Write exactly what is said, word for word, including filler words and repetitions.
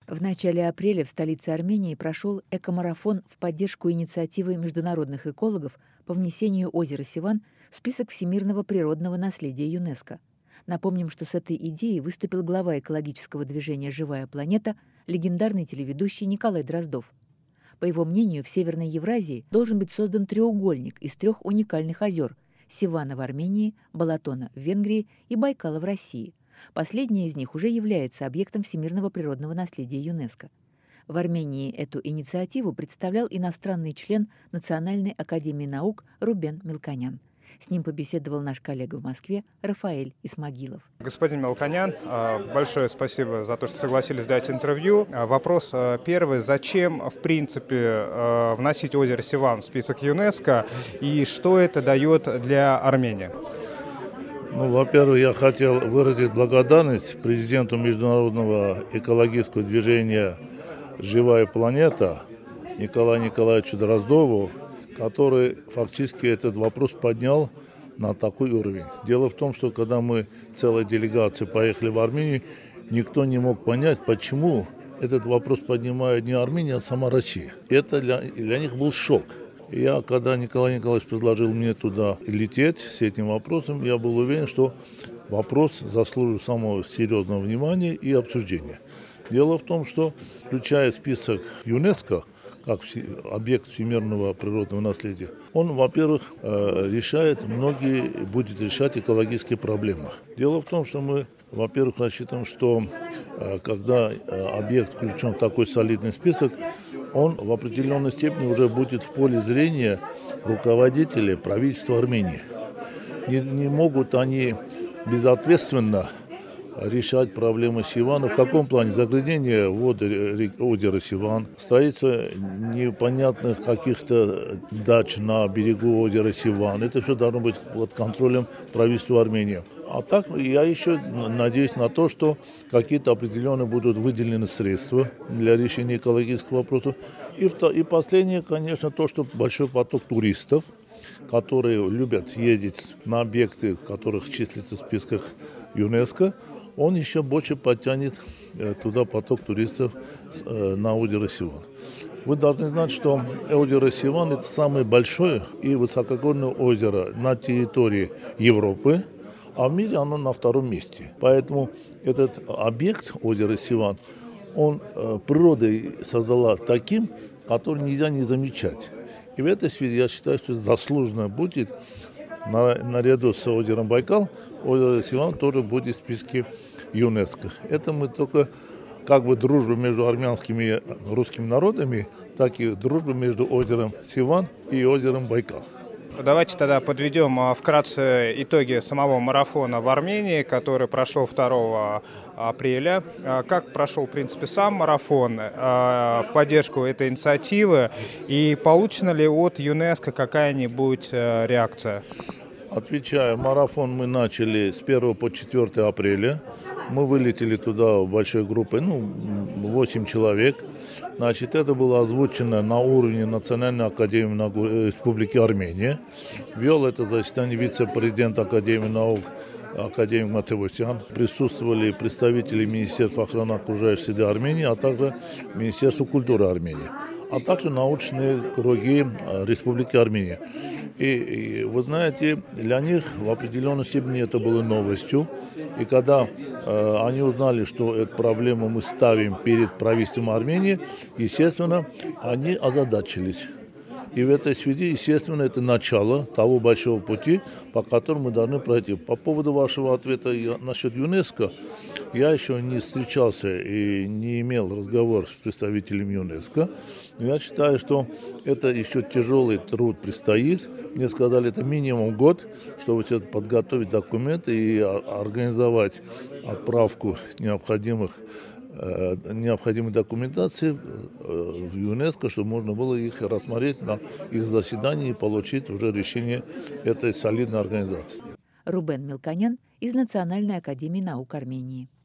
В начале апреля в столице Армении прошел экомарафон в поддержку инициативы международных экологов по внесению озера Севан в список всемирного природного наследия ЮНЕСКО. Напомним, что с этой идеей выступил глава экологического движения «Живая планета», легендарный телеведущий Николай Дроздов. По его мнению, в Северной Евразии должен быть создан треугольник из трех уникальных озер – Севана в Армении, Балатона в Венгрии и Байкала в России. Последний из них уже является объектом всемирного природного наследия ЮНЕСКО. В Армении эту инициативу представлял иностранный член Национальной академии наук Рубен Мелконян. С ним побеседовал наш коллега в Москве Рафаэль Исмагилов. Господин Мелконян, большое спасибо за то, что согласились дать интервью. Вопрос первый. Зачем, в принципе, вносить озеро Севан в список ЮНЕСКо и что это дает для Армении? Ну, во-первых, я хотел выразить благодарность президенту международного экологического движения «Живая планета» Николаю Николаевичу Дроздову, который фактически этот вопрос поднял на такой уровень. Дело в том, что когда мы целой делегацией поехали в Армению, никто не мог понять, почему этот вопрос поднимает не Армения, а сама Россия. Это для, для них был шок. Я, когда Николай Николаевич предложил мне туда лететь с этим вопросом, я был уверен, что вопрос заслуживает самого серьезного внимания и обсуждения. Дело в том, что, включая список ЮНЕСКО, как объект всемирного природного наследия, он, во-первых, решает многие, будет решать экологические проблемы. Дело в том, что мы, во-первых, рассчитываем, что когда объект включен в такой солидный список, он в определенной степени уже будет в поле зрения руководителей правительства Армении. Не, не могут они безответственно решать проблемы Севана. В каком плане? Загрязнение воды озера Севан, строительство непонятных каких-то дач на берегу озера Севан. Это все должно быть под контролем правительства Армении. А так я еще надеюсь на то, что какие-то определенные будут выделены средства для решения экологического вопроса. И, и последнее, конечно, то, что большой поток туристов, которые любят ездить на объекты, в которых числятся в списках ЮНЕСКО, он еще больше подтянет туда поток туристов на озеро Севан. Вы должны знать, что озеро Севан – это самое большое и высокогорное озеро на территории Европы, а в мире оно на втором месте. Поэтому этот объект озера Севан, он природой создала таким, который нельзя не замечать. И в этой связи я считаю, что заслуженно будет, наряду с озером Байкал, озеро Севан тоже будет в списке ЮНЕСКО. Это мы только как бы дружба между армянскими и русскими народами, так и дружба между озером Севан и озером Байкал. Давайте тогда подведем вкратце итоги самого марафона в Армении, который прошел второго апреля. Как прошел, в принципе, сам марафон в поддержку этой инициативы и получена ли от ЮНЕСКО какая-нибудь реакция? Отвечая, марафон мы начали с первого по четвёртое апреля. Мы вылетели туда большой группой, ну, восемь человек. Значит, это было озвучено на уровне Национальной академии Республики Армения. Вел это заседание вице-президент Академии наук академик Матевосян. Присутствовали представители Министерства охраны окружающей среды Армении, а также Министерства культуры Армении, а также научные круги Республики Армения. И, и вы знаете, для них в определенной степени это было новостью. И когда э, они узнали, что эту проблему мы ставим перед правительством Армении, естественно, они озадачились. И в этой связи, естественно, это начало того большого пути, по которому мы должны пройти. По поводу вашего ответа насчет ЮНЕСКО, я еще не встречался и не имел разговор с представителями ЮНЕСКО. Но я считаю, что это еще тяжелый труд предстоит. Мне сказали, это минимум год, чтобы все это подготовить документы и организовать отправку необходимых необходимой документации в ЮНЕСКО, чтобы можно было их рассмотреть на их заседании и получить уже решение этой солидной организации. Рубен Мелконян из Национальной академии наук Армении.